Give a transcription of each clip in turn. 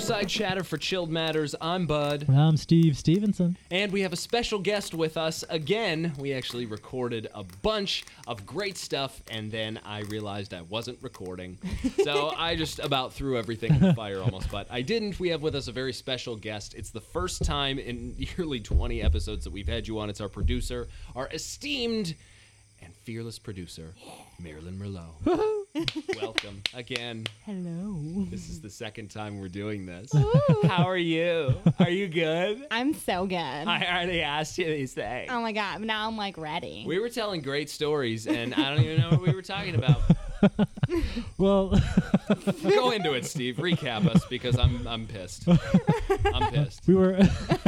Fireside Chatter for Chilled Matters. I'm Bud. I'm Steve Stevenson. And we have a special guest with us again. We actually recorded a bunch of great stuff, and then I realized I wasn't recording. So I just about threw everything in the fire almost, but I didn't. We have with us a very special guest. It's the first time in nearly 20 episodes that we've had you on. It's our producer, our esteemed and fearless producer, Marilyn Merlot. Welcome again. Hello. This is the second time we're doing this. Ooh. How are you? Are you good? I'm so good. I already asked you these things. Oh my god, now I'm like ready. We were telling great stories, and I don't even know what we were talking about. Well, Go into it, Steve. Recap us, because I'm pissed. I'm pissed. we were.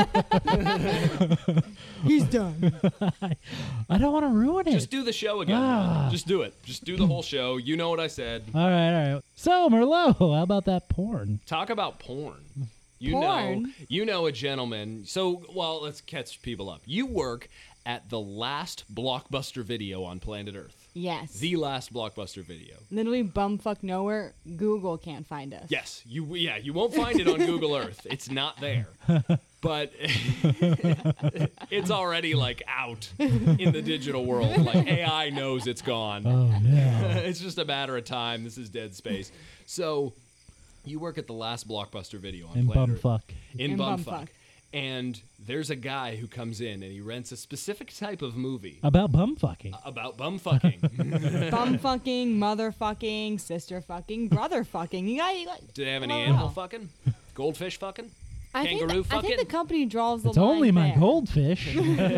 He's done. I don't want to ruin it. Just do the show again. Ah. Just do it. Just do the whole show. You know what I said. All right. So, Merlot, how about that porn? Talk about porn. Porn? You know a gentleman. So, well, let's catch people up. You work at the last Blockbuster Video on planet Earth. Yes. The last Blockbuster Video. Literally bumfuck nowhere. Google can't find us. Yes, you won't find it on Google Earth. It's not there. But it's already like out in the digital world. Like AI knows it's gone. Oh, no. It's just a matter of time. This is dead space. So you work at the last Blockbuster Video on And planet Earth. bumfuck. In In bumfuck. bumfuck. And there's a guy who comes in and he rents a specific type of movie About bumfucking. about bumfucking. Bumfucking, motherfucking, sister fucking, brother fucking. You got. Do they have any Oh, animal wow. fucking? Goldfish fucking? I think Kangaroo I think the fucking? company draws the It's line only my there. goldfish.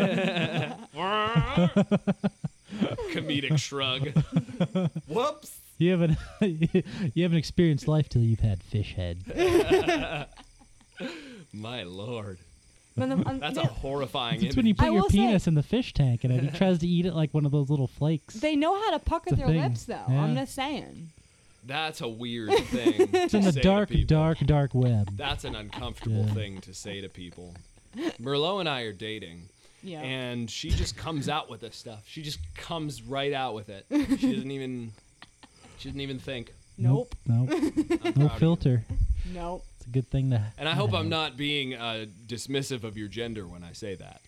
Comedic shrug. Whoops. You haven't experienced life till you've had fish head. My lord. But That's a horrifying It's when you image. put I your will say- penis in the fish tank and it tries to eat it like one of those little flakes. they know how to pucker It's a their thing. lips, though. Yeah. I'm just saying. That's a weird thing. It's in the dark web. That's an uncomfortable Yeah. thing to say to people. Merlot and I are dating, Yeah. and she just comes out with this stuff. She just comes right out with it. She doesn't even think. Nope. Nope. I'm No proud of you. filter. Nope. It's a good thing to. And I hope I'm have. not being dismissive of your gender when I say that.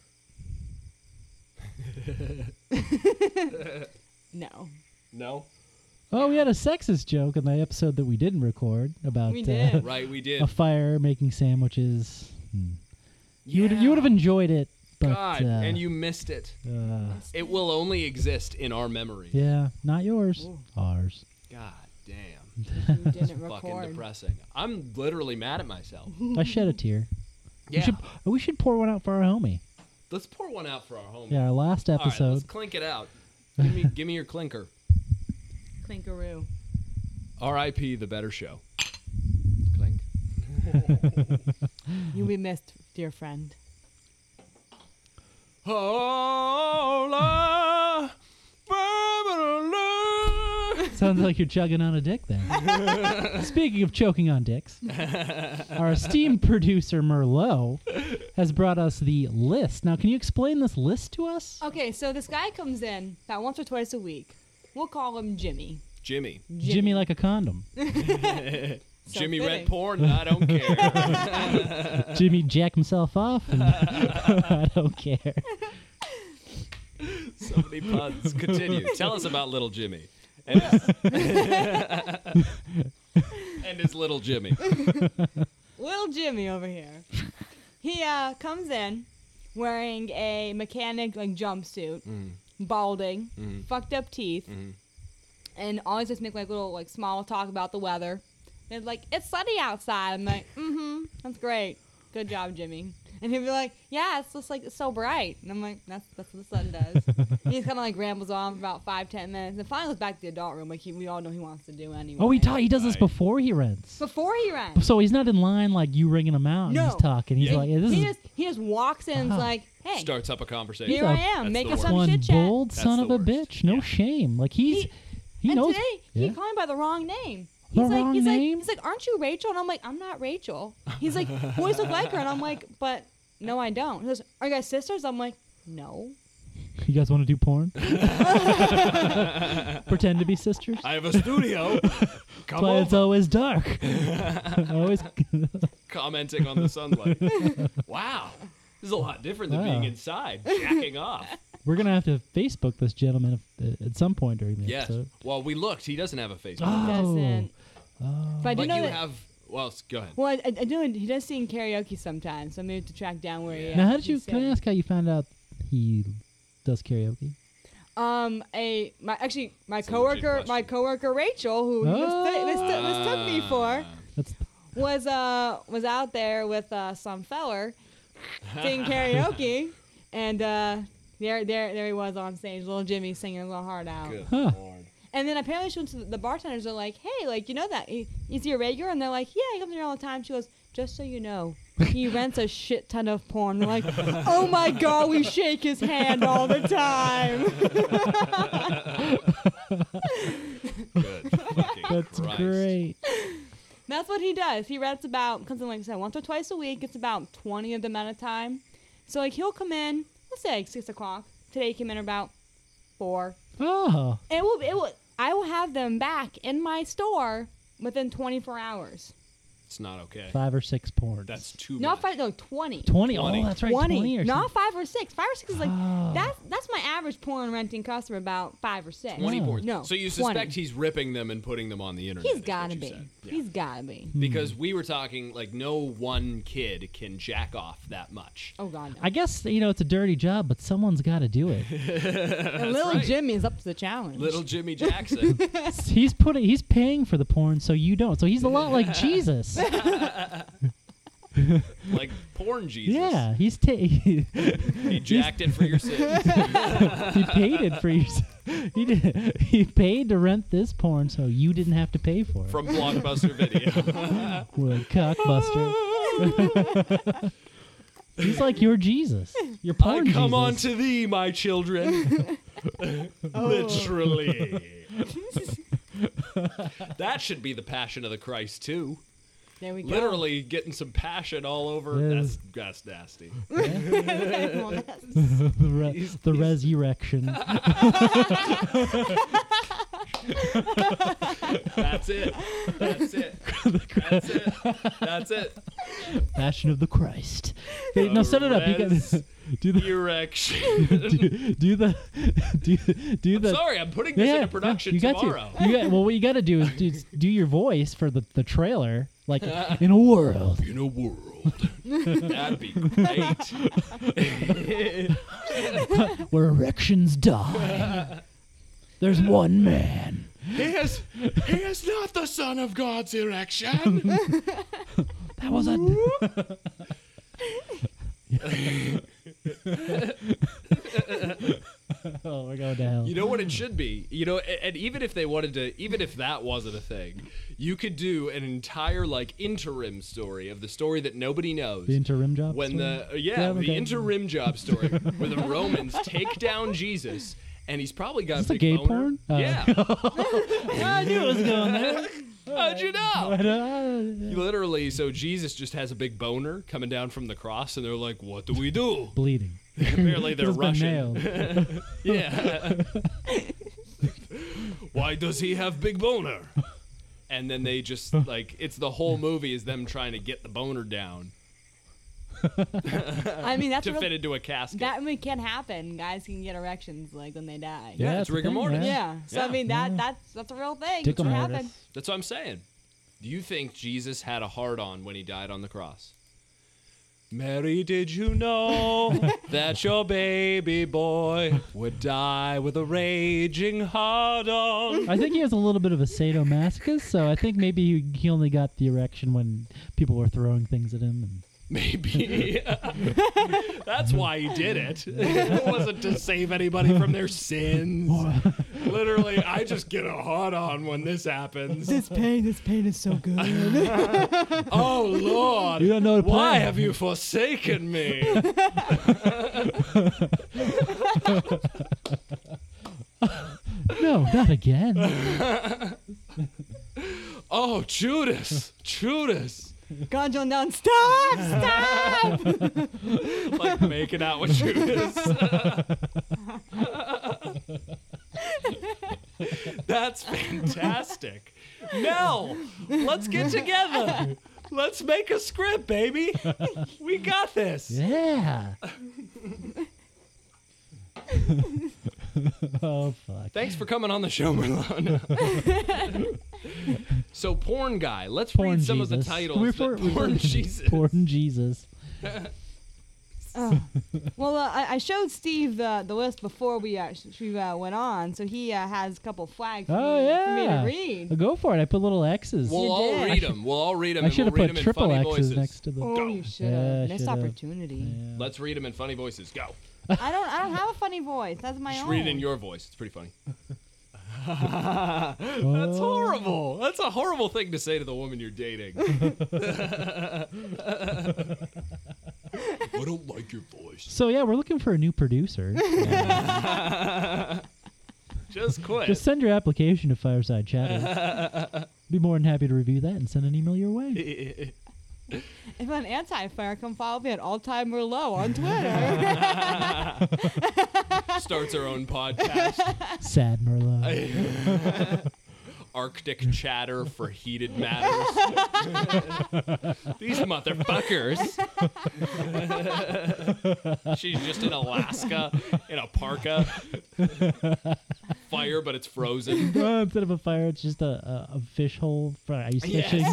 No. No? Oh, we had a sexist joke in the episode that we didn't record about We did. Right, we did. a fire making sandwiches. You Yeah. would have enjoyed it, but God, and you missed it. It will only exist in our memory. yeah, not yours, Ooh. ours. God damn. You didn't Fucking record. depressing. I'm literally mad at myself. I shed a tear. Yeah. We should pour one out for our homie. Let's pour one out for our homie. Yeah, our last All right, episode. let's clink it out. Give me your clinker. Clinkaroo. R.I.P. The Better Show. Clink. You'll be missed, dear friend. Hola, Sounds like you're chugging on a dick there. Speaking of choking on dicks, our esteemed producer Merlot has brought us the list. Now, can you explain this list to us? Okay, so this guy comes in about once or twice a week. We'll call him Jimmy. Jimmy. Jimmy like a condom. Jimmy fitting. read porn. I don't care. Jimmy jack himself off, and I don't care. So many puns. Continue. Tell us about little Jimmy. And his little Jimmy. Little Jimmy over here. He comes in wearing a mechanic jumpsuit, balding, fucked up teeth, and always just make little small talk about the weather. And it's sunny outside. I'm like, that's great. Good job, Jimmy. And he'll be like, yeah, it's just it's so bright. And I'm like, that's what the sun does. He just kind of rambles on for about 5-10 minutes, and finally goes back to the adult room, we all know he wants to do anyway. Oh, he does this Right. before he rents. Before he runs. So he's not in line like you ringing him out and No. he's talking. He's Yeah. like, yeah, this he is just walks in and is Wow. like, hey, Starts up a conversation. here I That's am, the making worst. some one chit chat. bold That's son the of a worst. bitch. No Yeah. shame. Like he And knows. today, Yeah. he called me by the wrong name. The wrong name? He's like, aren't you Rachel? And I'm like, I'm not Rachel. He's like, boys look like her. And I'm like, but no, I don't. He goes, are you guys sisters? I'm like, no. You guys want to do porn? Pretend to be sisters? I have a studio. That's why it's always dark. Always. Commenting on the sunlight. Wow. This is a lot different than being Wow. inside, jacking off. We're going to have to Facebook this gentleman at some point during the Yes. episode. Well, we looked. He doesn't have a Facebook. Oh. Doesn't. But I do But know you that. have. Well, go ahead. Well, I do. He does sing karaoke sometimes, so maybe to track down where he is. Now, how did you? Can I ask how you found out he does karaoke? My legit coworker, question. Rachel, who mistook me for, That's was out there with some feller singing karaoke, and there he was on stage, little Jimmy singing his little heart out. Good Huh. Lord. And then apparently she went to the bartenders. Are like, hey, like you know that is he a regular? And they're like, yeah, he comes here all the time. She goes, just so you know, he rents a shit ton of porn. They're like, oh my god, we shake his hand all the time. Good fucking that's Christ. great. That's what he does. He rents about, comes in like I said, once or twice a week. It's about 20 of them at a time. So like he'll come in, let's say like 6 o'clock. Today he came in about 4. Oh, I will have them back in my store within 24 hours. It's not okay. 5 or 6 porns. That's too Not much. 5, no, 20. 20. 20. Oh, that's right. 20. 20 or Not something. 5 or 6. 5 or 6 is like, Oh. that's my average porn renting customer, about 5 or 6. 20 Oh. porns. No, So you 20. suspect he's ripping them and putting them on the internet. He's is what gotta you be. said. Yeah. He's gotta be. Because we were talking, like, no one kid can jack off that much. Oh god, no. I guess it's a dirty job, but someone's got to do it. And little right. Jimmy is up to the challenge. Little Jimmy Jackson. He's paying for the porn, so you don't. So he's a lot like Jesus. Like porn Jesus. Yeah, he He jacked it for your sins. paid it for you. He paid to rent this porn, so you didn't have to pay for it. From Blockbuster Video. Well, cockbuster. He's like your Jesus. Your I porn come Jesus. on to thee, my children. Literally. That should be the Passion of the Christ, too. There we go. Literally getting some passion all over. Yeah. That's nasty. the resurrection. That's it. That's it. That's it. That's it. Passion of the Christ. Hey, no, set it up. You got do the Erection. do the do the. Sorry, I'm putting this into production you got tomorrow. to. You got, well, what you got to do is do your voice for the trailer, like in a world. In a world. That'd be great. Where erections die. There's one man. He is not the son of God's erection. That was a. Oh, we're going to hell. You know what it should be? And even if they wanted to, even if that wasn't a thing, you could do an entire, like, interim story of the story that nobody knows. The interim job. When story? the okay. interim job story where the Romans take down Jesus, and he's probably got Is a this big a gay boner. porn? Oh. Yeah. I knew it was going there. How'd you know? Bleeding. Literally, so Jesus just has a big boner coming down from the cross, and they're like, "What do we do?" Apparently, they're He's been Russian. nailed. Yeah. Why does he have big boner? And then they just like it's the whole movie is them trying to get the boner down I mean, that's to real, fit into a casket. that can happen. Guys can get erections like when they die. Yeah, it's that's the rigor thing, mortis. Yeah. So I Yeah. mean that's a real thing. Tickle That's what mortis. happened. That's what I'm saying. Do you think Jesus had a hard-on when he died on the cross? Mary, did you know that your baby boy would die with a raging hard-on? I think he was a little bit of a sadomasochist, so I think maybe he only got the erection when people were throwing things at him. And Maybe. That's why he did it. It wasn't to save anybody from their sins. Literally, I just get a hard-on when this happens. This pain is so good. Oh, Lord. You don't know the Why plan. have you forsaken me? no, not again. Oh, Judas. Conjuring down. Stop! Stop! Like making out with Judas. That's fantastic. Mel, let's get together. Let's make a script, baby. We got this. Yeah. Oh fuck. Thanks for coming on the show, Merlon. So, porn guy. Let's Porn read some Jesus. of the titles. We're Porn Jesus. Porn Jesus. Well, I showed Steve the list before we went on, so he has a couple flags for, Oh me, yeah. for me to read. Well, go for it. I put little X's. We'll You all did. read them. We'll all read them. I and should we'll have read put them in triple funny X's voices. next to the. Oh, you should Yeah, have. Missed should've. opportunity. Yeah. Let's read them in funny voices. Go. I don't have a funny voice. That's my Just own. read it in your voice. It's pretty funny. That's Oh. horrible. That's a horrible thing to say to the woman you're dating. I don't like your voice. So yeah, we're looking for a new producer. Just quit. Just send your application to Fireside Chatter. Be more than happy to review that and send an email your way. If I'm anti-fire, come follow me at alltimemerlot on Twitter. Starts her own podcast. Sad Merlot. Arctic chatter for heated matters. These motherfuckers. She's just in Alaska in a parka. Fire, but it's frozen. Instead of a fire, it's just a fish hole for ice fishing.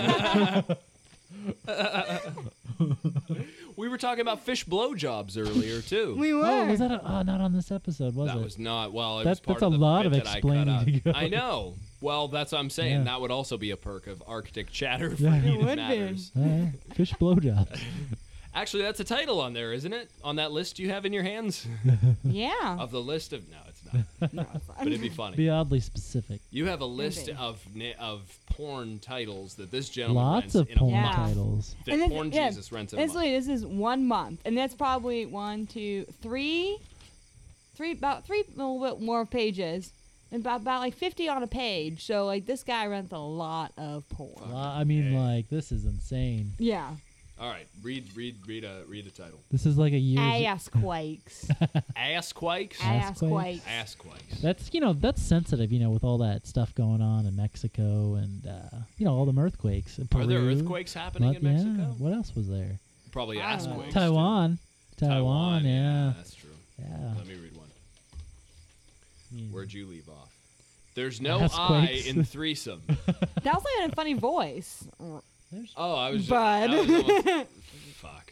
We were talking about fish blowjobs earlier too. We were. Oh, was that? Not on this episode, was That it? was not well. It That- was part that's of a the lot bit of that I cut explaining out. to go. I know. Well, that's what I'm saying. Yeah. That would also be a perk of Arctic chatter for Yeah. It heated would be. matters. Fish blowjobs. Actually, that's a title on there, isn't it? On that list you have in your hands Yeah. of the list of. No, it's not. No, But it'd be funny. Be oddly specific. You have a list Maybe. of porn titles that this gentleman Lots rents of in a porn month. Yeah. titles. That And this- Porn yeah, Jesus rents in a month. This is 1 month, and that's probably 1, 2, 3, about 3 a little bit more pages, and about like 50 on a page. So like this guy rents a lot of porn. I mean, like, this is insane. Yeah. All right, read a title. This is like a year's. Ass quakes. Assquakes. Ass quakes. Assquakes. That's that's sensitive, with all that stuff going on in Mexico and all the earthquakes. Are there Peru. earthquakes happening What- in Mexico? Yeah. What else was there? Probably I don't know. assquakes. Taiwan. too. Taiwan. Yeah. That's true. Yeah. Let me read one. Yeah. Where'd you leave off? There's no Assquakes. I in threesome. That was like a funny voice. Oh, I was. Bud. I was almost, fuck.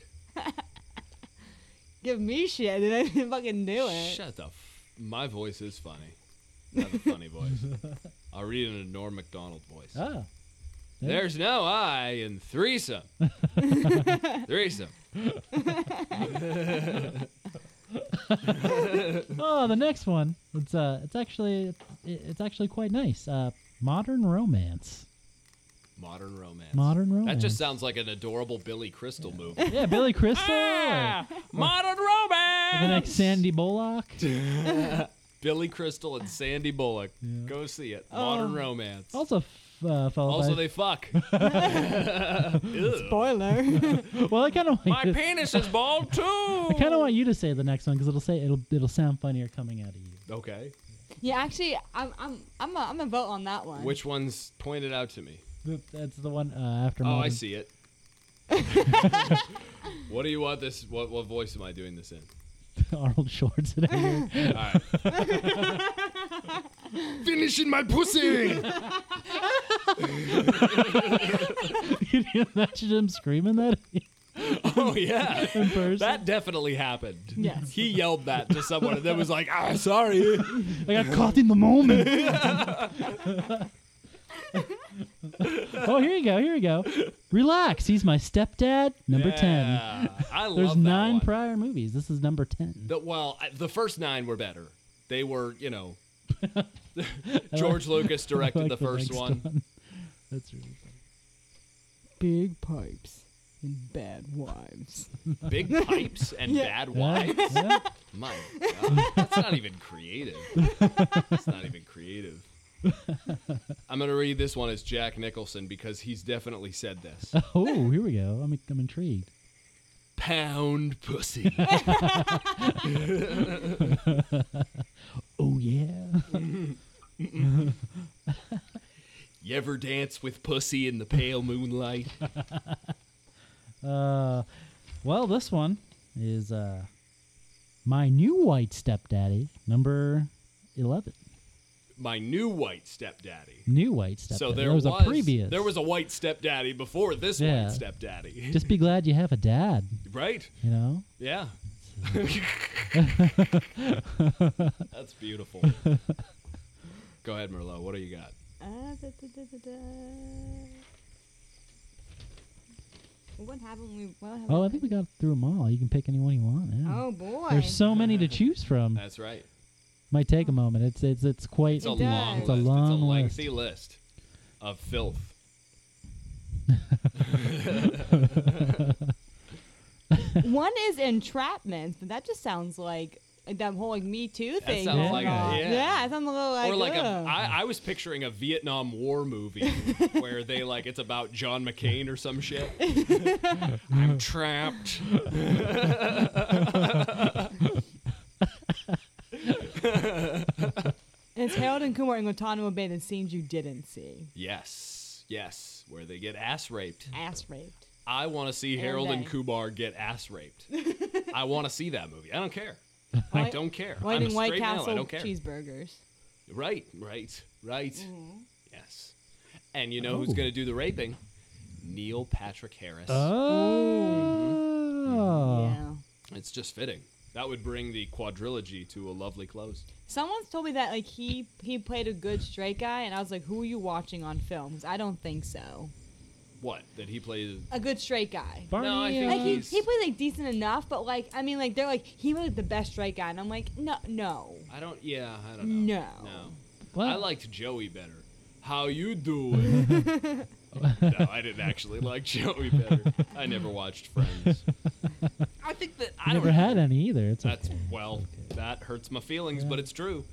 Give me shit, and I didn't fucking do it. Shut the. My voice is funny. I have a funny voice. I'll read it in a Norm Macdonald voice. Oh. Yeah. There's no I in threesome. Threesome. Oh, the next one. It's actually quite nice. Modern romance. Modern romance. Modern romance. That just sounds like an adorable Billy Crystal movie. Yeah, Billy Crystal. Ah, modern romance. The next Sandy Bullock. Billy Crystal and Sandy Bullock. Go see it. Modern romance. Also followed Also, by. they fuck. Ew. Spoiler. Well, I kind of My penis is bald too. I kind of want you to say the next one because it'll sound funnier coming out of you. Okay. Yeah, actually, I'm gonna vote on that one. Which one's pointed out to me? That's the one after. Oh, Modern. I see it. What do you want this? What voice am I doing this in? Arnold Schwarzenegger. All right. Finishing my pussy. Can you imagine him screaming that Oh yeah. in person? That definitely happened. Yes. He yelled that to someone and then was like, sorry. I got caught in the moment. Oh, here you go. Relax. He's my stepdad. Number 10. Yeah, I love There's that 9 one. prior movies. This is number 10. The first 9 were better. They were, George Lucas directed I like the first next one. That's really funny. Big pipes and bad wives. Big pipes and bad wives. Yeah. My God, that's not even creative. That's not even creative. I'm gonna read this one as Jack Nicholson because he's definitely said this. Oh, here we go. I'm intrigued. Pound pussy. Oh yeah. You ever dance with pussy in the pale moonlight? Well, this one is My New White Stepdaddy, number 11. My new white stepdaddy. New White Stepdaddy. So there was a previous. There was a white stepdaddy before this Yeah. white stepdaddy. Just be glad you have a dad, Right? you know? Yeah. That's beautiful. Go ahead, Merlot. What do you got? What haven't we? Oh, I think we got through them all. You can pick any one you want. Yeah. Oh boy. There's so many to choose from. That's right. Might take a moment. It's quite. It's a It long does. list. It's a long it's a list. lengthy list of filth. One is entrapment, but that just sounds like that whole like Me Too That thing. sounds going like a- on. yeah. It sounds a little like. Or like ugh. I was picturing a Vietnam War movie where they like it's about John McCain or some shit. I'm trapped. It's Harold and Kumar in Guantanamo Bay, the scenes you didn't see. Yes, yes, where they get ass raped. Ass raped. I want to see Every Harold and day. Kumar get ass raped. I want to see that movie. I don't care. I White- don't care. I'm a Whiting White straight male. I Castle don't care. cheeseburgers. Right. Mm-hmm. Yes. And you know who's Oh. going to do the raping? Neil Patrick Harris. Oh. Yeah. It's just fitting. That would bring the quadrilogy to a lovely close. Someone's told me that like he played a good straight guy, and I was like, who are you watching on films? I don't think so. What? That he plays? A good straight guy. Barney, No, I think Like he's- he played like decent enough, but like I mean like they're like he was like, the best straight guy, and I'm like no. I don't know. No. Well, I liked Joey better. How you doing? No, I didn't actually like Joey better. I never watched Friends. I think that I I don't never had any either. It's That's okay. well, that hurts my feelings, but it's true.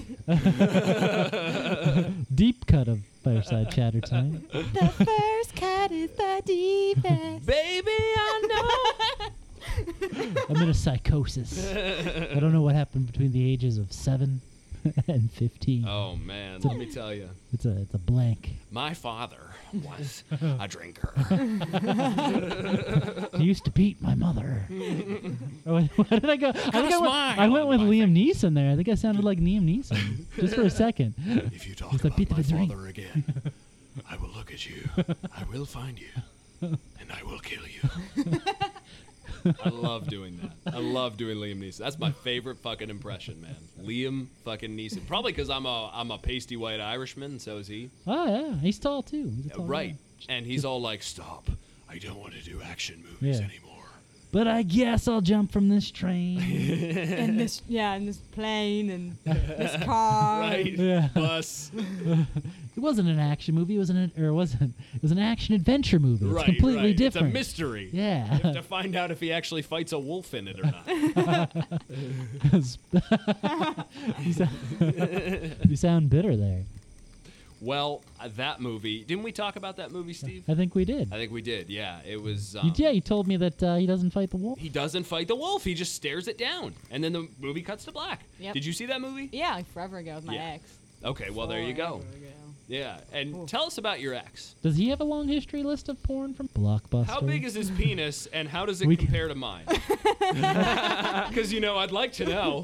Deep cut of Fireside Chatter time. The first cut is the deepest. Baby, I I'm in a psychosis. I don't know what happened between the ages of 7 and 15. know. Oh man, let me tell you, It's a blank. my father was a drinker. He used to beat my mother. Where did I go? I think I smile went with on my Liam Neeson there. I think I sounded like Liam Neeson just for a second. If you talk It's a about bit of my a drink. father again, I will look at you. I will find you, and I will kill you. I love doing that. I love doing Liam Neeson. That's my favorite fucking impression, man. Liam fucking Neeson. Probably because I'm a pasty white Irishman, and so is he. Oh yeah, he's tall too. He's a tall Right. guy. And he's all like, "Stop! I don't want to do action movies Yeah. anymore." But I guess I'll jump from this train. And this plane and this car. Right. Yeah. Bus. It wasn't an action movie. It was an action adventure movie. It's Right. completely right. different. It's a mystery. Yeah. To find out if he actually fights a wolf in it or not. You sound bitter there. Well, that movie. Didn't we talk about that movie, Steve? I think we did. I think we did. Yeah. It was. You told me that he doesn't fight the wolf. He doesn't fight the wolf. He just stares it down, and then the movie cuts to black. Yep. Did you see that movie? Yeah, like forever ago with my Yeah. ex. Okay. Well, there you go. Forever ago. Yeah. And tell us about your ex. Does he have a long history list of porn from Blockbuster? How big is his penis, and how does it We can- compare to mine? Because I'd like to know.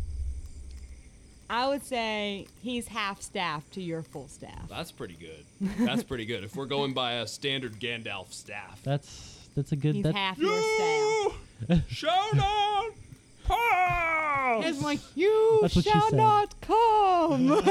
I would say he's half staff to your full staff. That's pretty good. That's pretty good. If we're going by a standard Gandalf staff. That's a good. He's That, half your staff. Shout out! Paul! It's like, you That's what she shall said. not come.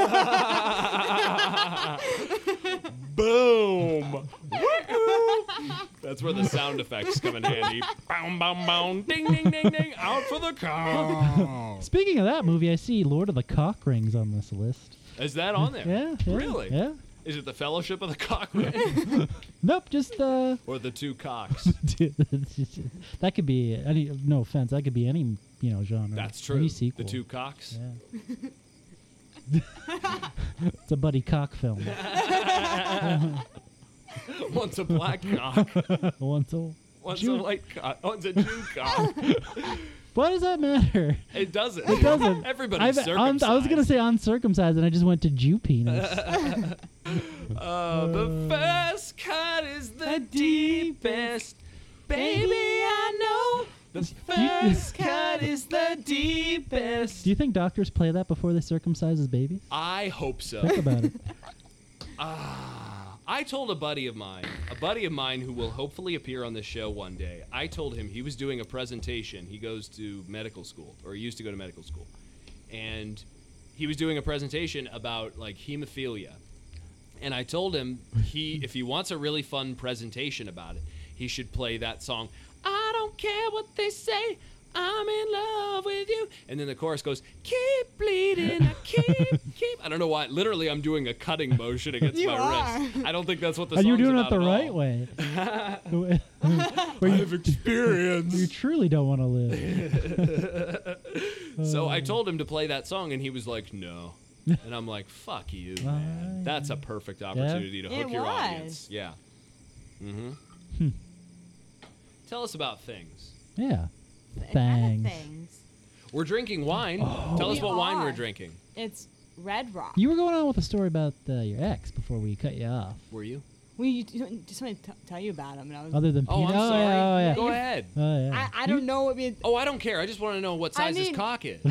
Boom! That's where the sound effects come in handy. Boom, boom, boom. Ding, ding, ding, ding. Out for the count. Speaking of that movie, I see Lord of the Cock Rings on this list. Is that on there? Yeah. Really? Yeah. Is it the Fellowship of the Cock Ring? Nope. Just Or the Two Cocks? that could be any. No offense. That could be any genre. That's true. Any sequel. The Two Cocks? Yeah. It's a buddy cock film. Once a black cock, Once a once Jew- a white cock, once a Jew cock. Why does that matter? It doesn't. It doesn't. Everybody's I circumcised. was gonna say uncircumcised, and I just went to Jew penis. The first cut is the deepest. Baby, I know. The first cut is the deepest. Do you think doctors play that before they circumcise his babies? I hope so. Think about it. I told a buddy of mine who will hopefully appear on this show one day. I told him he was doing a presentation. He goes to medical school, or he used to go to medical school. And he was doing a presentation about like hemophilia. And I told him if he wants a really fun presentation about it, he should play that song, I don't care what they say, I'm in love with you. And then the chorus goes, keep bleeding, I keep. I don't know why. Literally, I'm doing a cutting motion against You my are. wrist. I don't think that's what the And song's you're doing it about the at right all. way. Where I you, have experience. you truly don't want to live. So I told him to play that song, and he was like, no. And I'm like, fuck you, man. That's a perfect opportunity to It hook your was. audience. Yeah. Mm-hmm. Tell us about things. Yeah. Kind Thangs. of things. We're drinking wine. Tell us We what wine are. we're drinking. It's Red Rock. You were going on with a story about your ex before we cut you off. Were you? We just want to tell you about him. And I was, Other than Oh, I'm penis. sorry. Oh, yeah. Go ahead. Oh, yeah. I don't know what we. Oh, I don't care. I just want to know what size his mean- cock is.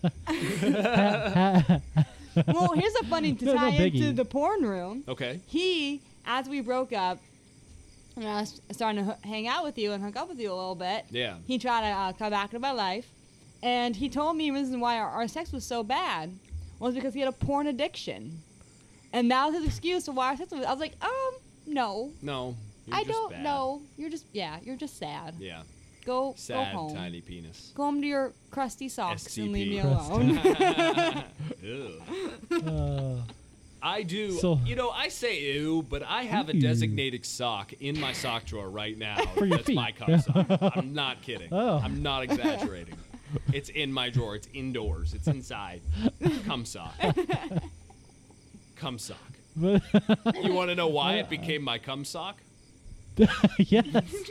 Well, here's a funny to No tie into biggie. the porn room. Okay. He, as we broke up, and I was starting to hang out with you and hook up with you a little bit. Yeah. He tried to come back into my life, and he told me the reason why our sex was so bad was because he had a porn addiction, and that was his excuse for why our sex was. I was like, no, No. You're I just don't bad. know. You're just sad. Yeah. Go Sad, home. tiny penis. Go home to your crusty socks and leave me STP. alone. Ew. I do. So- I say ew, but I have a designated sock in my sock drawer right now. For your That's feet. my cum sock. I'm not kidding. Oh. I'm not exaggerating. It's in my drawer. It's indoors. It's inside. Cum sock. Cum sock. But- You want to know why it became my cum sock? yes.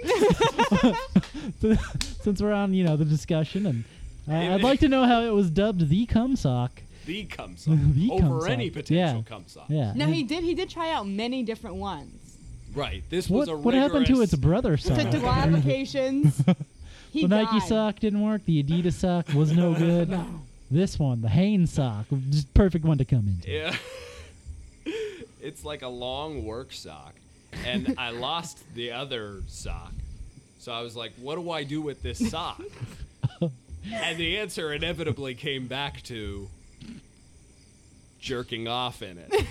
Since we're on, the discussion, and I'd like to know how it was dubbed the cum sock. The cum sock. The cum Over any sock. potential Yeah. cum sock. Yeah. Now and he did try out many different ones. Right. This was What a happened to rigorous- its brother sock? Took to applications. He The Nike died. sock didn't work. The Adidas sock was no good. This one, the Hanes sock, just perfect one to come into. Yeah. It's like a long work sock. And I lost the other sock. So I was like, what do I do with this sock? And the answer inevitably came back to jerking off in it.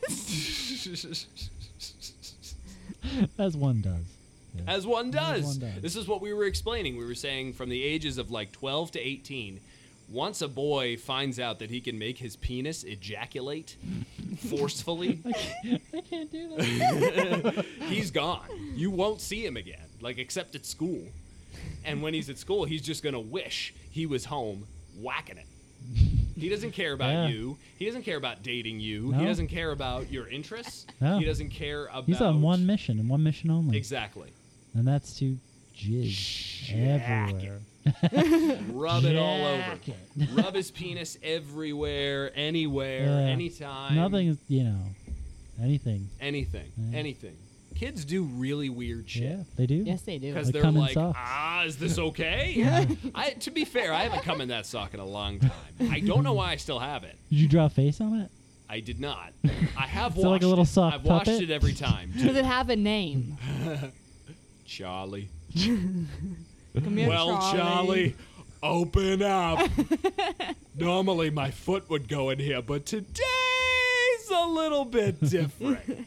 As one does. Yeah. As one does. one does. This is what we were explaining. We were saying from the ages of like 12 to 18, once a boy finds out that he can make his penis ejaculate forcefully, I can't do that. he's gone. You won't see him again, like except at school. And when he's at school, he's just gonna wish he was home whacking it. He doesn't care about Yeah. you. He doesn't care about dating you. He No. doesn't care about your interests. No. He doesn't care about. He's on one mission and one mission only. Exactly. And that's to jizz everywhere. Rub it all over. Jack it. Rub his penis everywhere, anywhere, Yeah. anytime. Nothing is, anything. Anything. Yeah. Anything. Kids do really weird shit. Yeah, they do. Yes, they do. Because Like they're cum in like, socks. is this okay? To be fair, I haven't come in that sock in a long time. I don't know why I still have it. Did you draw a face on it? I did not. I have Is it washed like a little it. sock I've washed puppet? it every time. Does it have a name? Charlie. Come here, Well, Charlie, open up. Normally my foot would go in here, but today's a little bit different.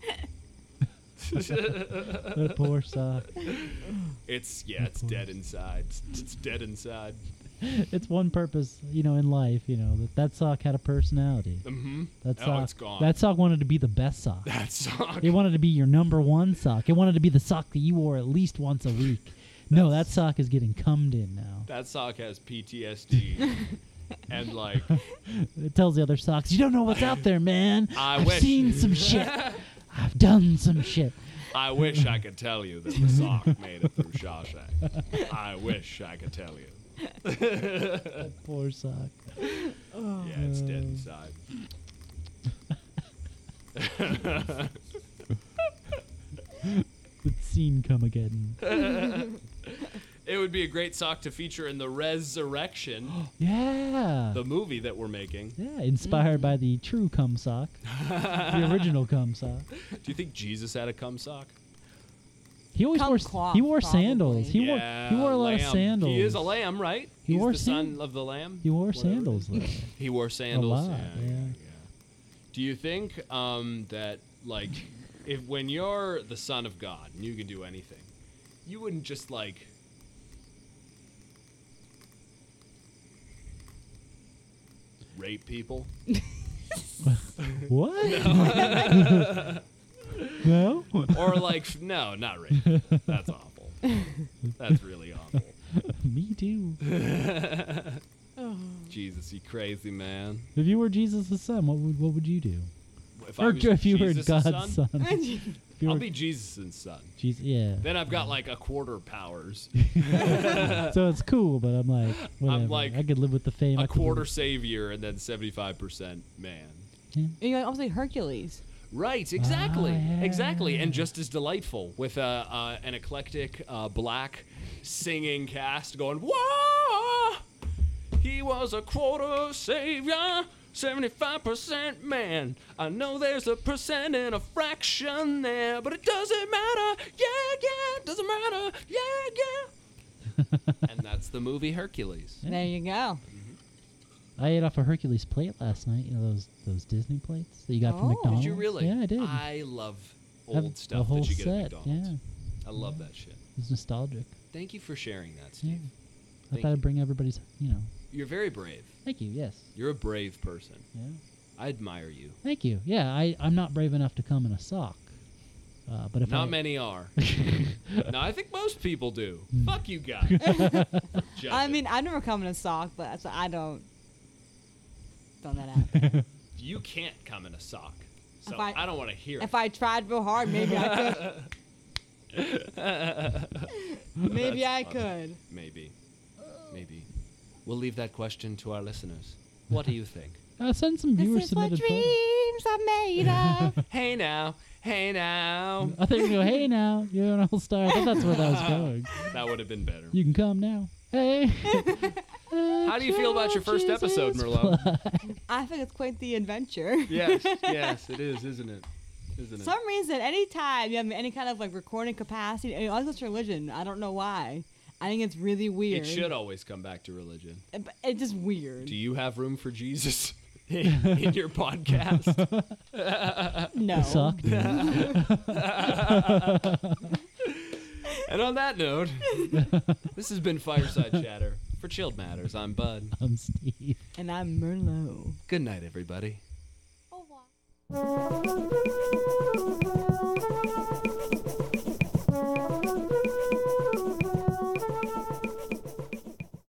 That poor sock. It's dead inside. It's dead inside. It's one purpose, in life, that sock had a personality. Mm-hmm. That Oh, sock, it's gone. that sock wanted to be the best sock. That sock. It wanted to be your number one sock. It wanted to be the sock that you wore at least once a week. No, that sock is getting cummed in now. That sock has PTSD. and like, It tells the other socks, you don't know what's out there, man. I've wish. seen some shit. I've done some shit. I wish I could tell you that the sock made it through Shawshank. I wish I could tell you. Poor sock. Yeah, it's dead inside. The scene come again. It would be a great sock to feature in the Resurrection, Yeah. the movie that we're making. Yeah, inspired by the true cum sock. The original cum sock. Do you think Jesus had a cum sock? He always Cum wore cloth, he wore probably. sandals. He wore a lot of lamb. sandals. He is a lamb, right? He He's wore the son of the lamb. He wore Whatever it sandals is. though. He wore sandals. A lot, yeah. Do you think that like if when you're the son of God and you can do anything, you wouldn't just like rape people? What? No. Or like no, not rape. That's awful. That's really awful. Me too. Jesus, you crazy man. If you were Jesus' son, what would you do? If I Or was if you were Jesus' God's son. If you I'll were be Jesus' son. yeah. Then I've got like a quarter powers, So it's cool, but I'm like, whatever. like I could live with the fame. I a could live quarter with- savior, and then 75% man. You're like, obviously Hercules. Right, exactly, yeah. exactly, and just as delightful with an eclectic black singing cast going, "Whoa, he was a quarter savior, 75% man. I know there's a percent and a fraction there, but it doesn't matter. Yeah, doesn't matter. Yeah." And that's the movie Hercules. There you go. I ate off a Hercules plate last night. You know those Disney plates that you got from Oh. Did McDonald's. Did you really? Yeah, I did. I love Have old the stuff whole that you get at set, McDonald's. yeah. I love that shit. It's nostalgic. Thank you for sharing that, Yeah. Steve. I Thank thought you. I'd bring everybody's. You're very brave. Thank you. Yes. You're a brave person. Yeah. I admire you. Thank you. Yeah, I'm not brave enough to come in a sock. But if Not I, many are. No, I think most people do. Fuck you guys. I mean, I never come in a sock, but that's, I don't that out. You can't come in a sock. So If I, I- don't want to hear If I tried real hard, maybe I could. Maybe I could. it. Maybe. We'll leave that question to our listeners. What do you think? send some viewer This is what submitted photos. dreams are made of. Hey now. I think we go, hey now, you're an all-star. I thought that's where that was going. That would have been better. You can come now. Hey. How do you feel about your first episode, Merlot? I think it's quite the adventure. Yes, it is, isn't it? For some reason, anytime you have any kind of like recording capacity, I always go to religion. I don't know why. I think it's really weird. It should always come back to religion. It's just weird. Do you have room for Jesus in your podcast? No. Suck. And on that note, this has been Fireside Chatter. For Chilled Matters, I'm Bud. I'm Steve. And I'm Merlot. Good night, everybody. Au revoir.